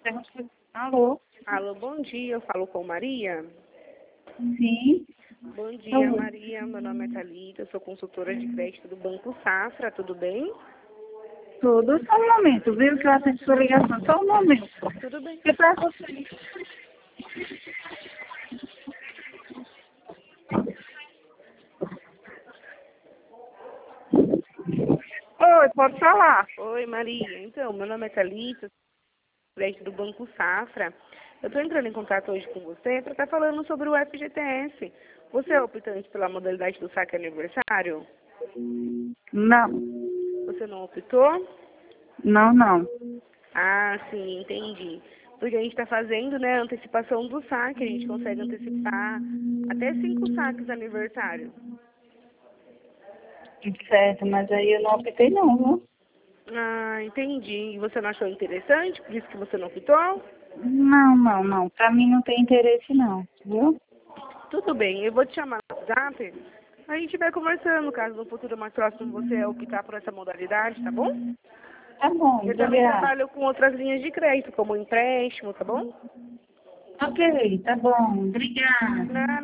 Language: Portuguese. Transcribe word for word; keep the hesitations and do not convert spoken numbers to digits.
Alô? Alô, bom dia. Eu falo com Maria. Sim. Bom dia, Maria. Meu nome é Thalita. Eu sou consultora de crédito do Banco Safra. Tudo bem? Tudo. Só um momento, viu? Que eu atendi sua ligação. Só um momento. Tudo bem. Que pra você. Oi, pode falar. Oi, Maria. Então, meu nome é Thalita, crédito do Banco Safra. Eu estou entrando em contato hoje com você para estar falando sobre o F G T S. Você é optante pela modalidade do saque aniversário? Não. Você não optou? Não, não. Ah, sim, entendi. Porque a gente está fazendo, né, a antecipação do saque. A gente consegue antecipar até cinco saques aniversário. Certo, mas aí eu não optei não, viu? Ah, entendi. E você não achou interessante? Por isso que você não optou? Não, não, não. Pra mim não tem interesse não, viu? Tudo bem, eu vou te chamar no WhatsApp. A gente vai conversando, caso no futuro mais próximo você optar por essa modalidade, tá bom? Tá bom, Eu também obrigada. trabalho com outras linhas de crédito, como empréstimo, tá bom? Ok, tá bom. Obrigada. Nada.